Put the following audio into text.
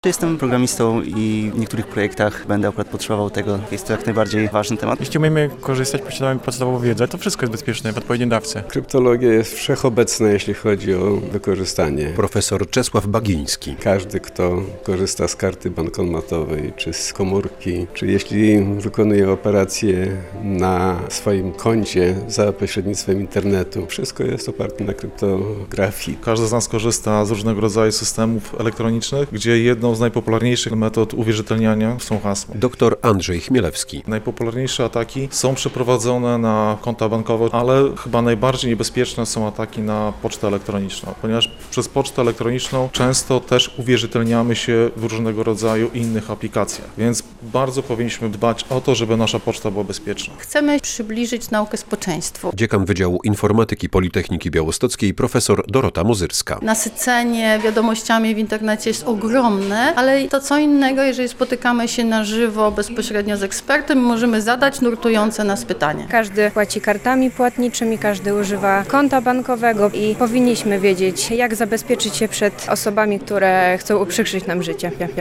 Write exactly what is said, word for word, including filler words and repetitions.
Jestem programistą i w niektórych projektach będę akurat potrzebował tego. Jest to jak najbardziej ważny temat. Jeśli umiemy korzystać, posiadamy podstawową wiedzę, to wszystko jest bezpieczne w odpowiedniej dawce. Kryptologia jest wszechobecna, jeśli chodzi o wykorzystanie. Profesor Czesław Bagiński. Każdy, kto korzysta z karty bankomatowej, czy z komórki, czy jeśli wykonuje operacje na swoim koncie za pośrednictwem internetu, wszystko jest oparte na kryptografii. Każdy z nas korzysta z różnego rodzaju systemów elektronicznych, gdzie jedną z najpopularniejszych metod uwierzytelniania są hasła. Doktor Andrzej Chmielewski. Najpopularniejsze ataki są przeprowadzone na konta bankowe, ale chyba najbardziej niebezpieczne są ataki na pocztę elektroniczną, ponieważ przez pocztę elektroniczną często też uwierzytelniamy się w różnego rodzaju innych aplikacjach, więc bardzo powinniśmy dbać o to, żeby nasza poczta była bezpieczna. Chcemy przybliżyć naukę społeczeństwu. Dziekan Wydziału Informatyki Politechniki Białostockiej profesor Dorota Mozyrska. Nasycenie wiadomościami w internecie jest ogromne, ale to co innego, jeżeli spotykamy się na żywo bezpośrednio z ekspertem, możemy zadać nurtujące nas pytanie. Każdy płaci kartami płatniczymi, każdy używa konta bankowego i powinniśmy wiedzieć, jak zabezpieczyć się przed osobami, które chcą uprzykrzyć nam życie.